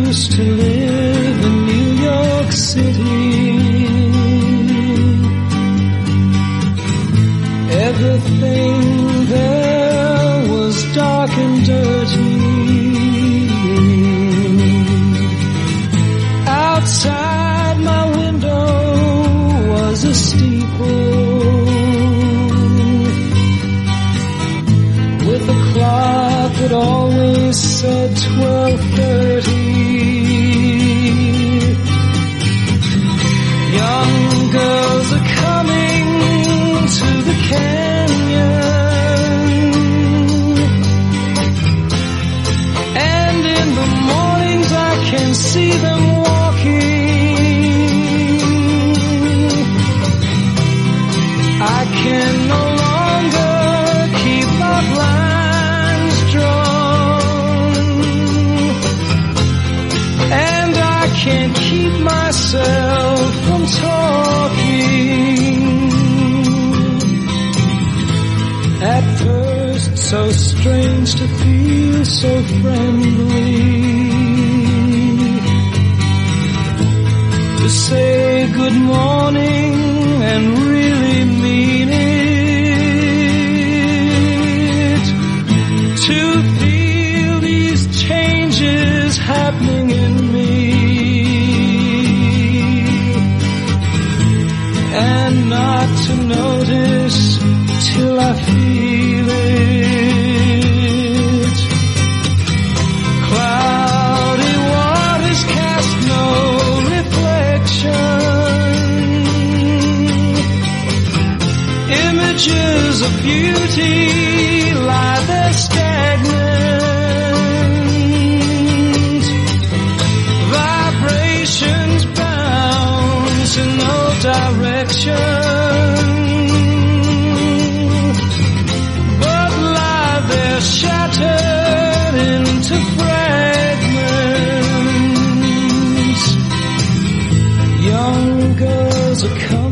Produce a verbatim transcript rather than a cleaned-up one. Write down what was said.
used to live in New York City. Everything there was dark and dirty. Outside my window was a steeple with a clock that always said twelve thirty. Young girls are coming to the canyon, and in the mornings I can see them walking. I can no longer keep my blinds drawn, and I can't keep myself from talking. At first, so strange to feel so friendly, to say good morning and really mean it, to feel these changes happening in me, and not to notice till I feel it. Cloudy waters cast no reflection. Images of beauty lie there stagnant. Vibrations bounce in no direction. Shattered into fragments. Young girls are coming.